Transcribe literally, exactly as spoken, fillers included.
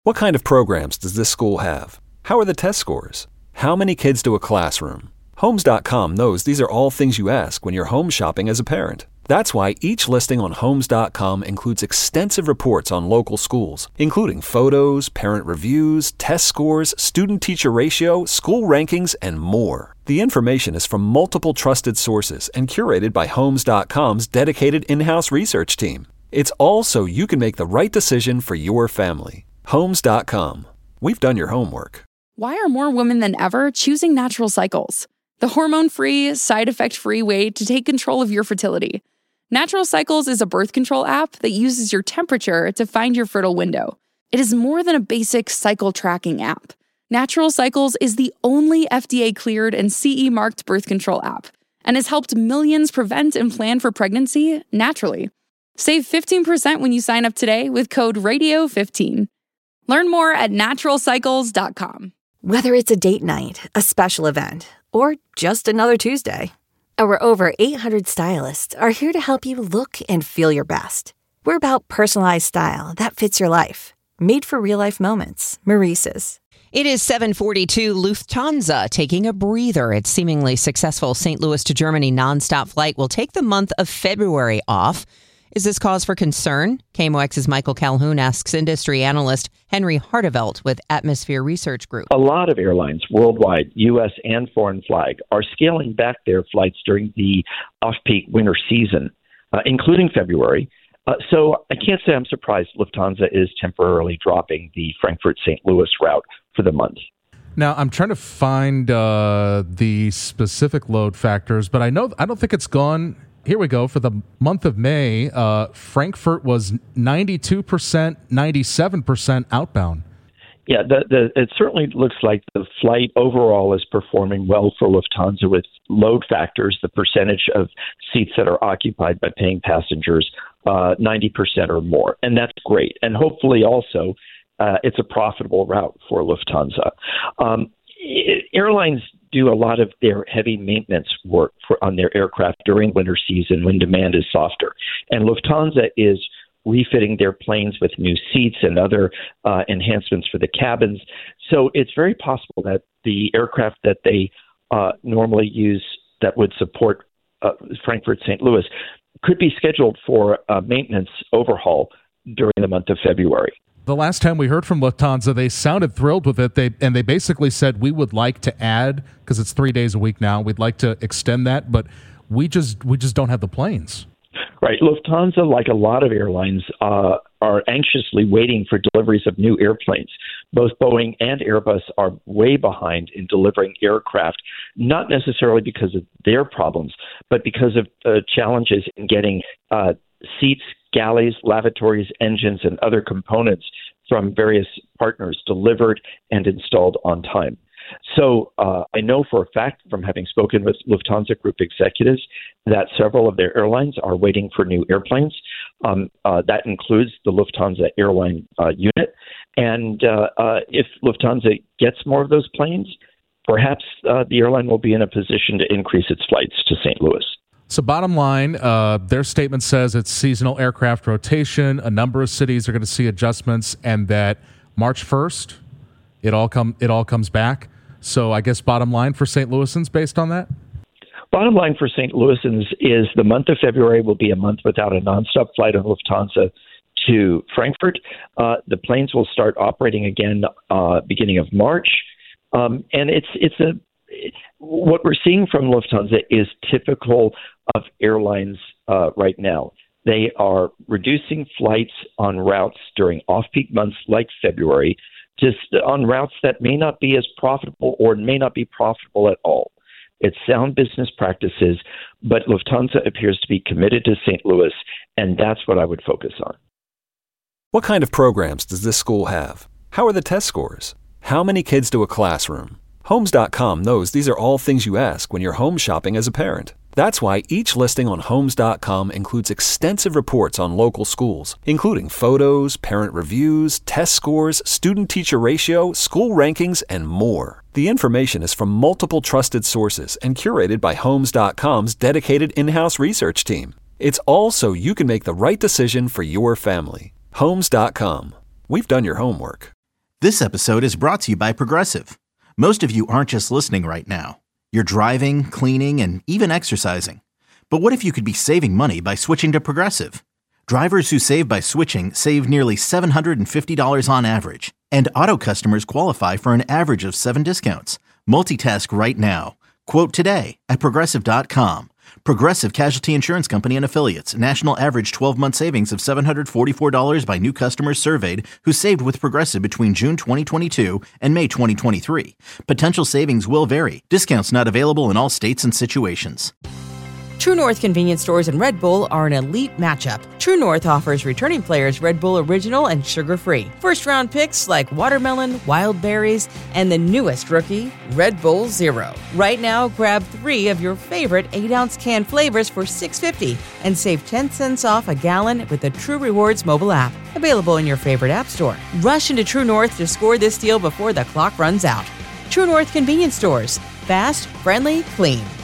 What kind of programs does this school have? How are the test scores? How many kids do a classroom? Homes dot com knows these are all things you ask when you're home shopping as a parent. That's why each listing on Homes dot com includes extensive reports on local schools, including photos, parent reviews, test scores, student-teacher ratio, school rankings, and more. The information is from multiple trusted sources and curated by Homes dot com's dedicated in-house research team. It's all so you can make the right decision for your family. Homes dot com. We've done your homework. Why are more women than ever choosing Natural Cycles? The hormone-free, side-effect-free way to take control of your fertility. Natural Cycles is a birth control app that uses your temperature to find your fertile window. It is more than a basic cycle tracking app. Natural Cycles is the only F D A-cleared and C E-marked birth control app and has helped millions prevent and plan for pregnancy naturally. Save fifteen percent when you sign up today with code radio fifteen. Learn more at natural cycles dot com. Whether it's a date night, a special event, or just another Tuesday, our over eight hundred stylists are here to help you look and feel your best. We're about personalized style that fits your life. Made for real-life moments. Maurice's. It is seven forty-two. Lufthansa taking a breather. Its seemingly successful Saint Louis to Germany nonstop flight will take the month of February off. Is this cause for concern? K M O X's Michael Calhoun asks industry analyst Henry Hartevelt with Atmosphere Research Group. A lot of airlines worldwide, U S and foreign flag, are scaling back their flights during the off-peak winter season, uh, including February. Uh, so I can't say I'm surprised Lufthansa is temporarily dropping the Frankfurt-Saint Louis route for the month. Now, I'm trying to find uh, the specific load factors, but I know I don't think it's gone. Here we go. For the month of May, uh, Frankfurt was ninety-two percent, ninety-seven percent outbound. Yeah, the, the, it certainly looks like the flight overall is performing well for Lufthansa with load factors, the percentage of seats that are occupied by paying passengers, uh, ninety percent or more. And that's great. And hopefully also uh, it's a profitable route for Lufthansa. Um, it, airlines do a lot of their heavy maintenance work for, on their aircraft during winter season when demand is softer. And Lufthansa is refitting their planes with new seats and other uh, enhancements for the cabins. So it's very possible that the aircraft that they uh, normally use that would support uh, Frankfurt-Saint Louis could be scheduled for a maintenance overhaul during the month of February. The last time we heard from Lufthansa, they sounded thrilled with it. They and they basically said, we would like to add, because it's three days a week now, we'd like to extend that, but we just we just don't have the planes. Right. Lufthansa, like a lot of airlines, uh, are anxiously waiting for deliveries of new airplanes. Both Boeing and Airbus are way behind in delivering aircraft, not necessarily because of their problems, but because of uh, challenges in getting uh, seats, galleys, lavatories, engines, and other components from various partners delivered and installed on time. So uh, I know for a fact from having spoken with Lufthansa Group executives that several of their airlines are waiting for new airplanes. Um, uh, that includes the Lufthansa airline uh, unit. And uh, uh, if Lufthansa gets more of those planes, perhaps uh, the airline will be in a position to increase its flights to Saint Louis. So bottom line, uh, their statement says it's seasonal aircraft rotation. A number of cities are going to see adjustments, and that March first, it all come it all comes back. So I guess bottom line for Saint Louisans based on that? Bottom line for Saint Louisans is the month of February will be a month without a nonstop flight on Lufthansa to Frankfurt. Uh, the planes will start operating again uh, beginning of March. Um, and it's it's a what we're seeing from Lufthansa is typical of airlines uh, right now. They are reducing flights on routes during off-peak months like February, just on routes that may not be as profitable or may not be profitable at all. It's sound business practices, but Lufthansa appears to be committed to Saint Louis, and that's what I would focus on. What kind of programs does this school have? How are the test scores? How many kids do a classroom? Homes dot com knows these are all things you ask when you're home shopping as a parent. That's why each listing on Homes dot com includes extensive reports on local schools, including photos, parent reviews, test scores, student-teacher ratio, school rankings, and more. The information is from multiple trusted sources and curated by Homes dot com's dedicated in-house research team. It's all so you can make the right decision for your family. Homes dot com. We've done your homework. This episode is brought to you by Progressive. Most of you aren't just listening right now. You're driving, cleaning, and even exercising. But what if you could be saving money by switching to Progressive? Drivers who save by switching save nearly seven hundred fifty dollars on average. And auto customers qualify for an average of seven discounts. Multitask right now. Quote today at Progressive dot com. Progressive Casualty Insurance Company and Affiliates. National average twelve-month savings of seven hundred forty-four dollars by new customers surveyed who saved with Progressive between June twenty twenty-two and May twenty twenty-three. Potential savings will vary. Discounts not available in all states and situations. True North convenience stores and Red Bull are an elite matchup. True North offers returning players Red Bull Original and sugar-free. First-round picks like watermelon, wild berries, and the newest rookie, Red Bull Zero. Right now, grab three of your favorite eight-ounce can flavors for six dollars and fifty cents and save ten cents off a gallon with the True Rewards mobile app. Available in your favorite app store. Rush into True North to score this deal before the clock runs out. True North convenience stores. Fast, friendly, clean.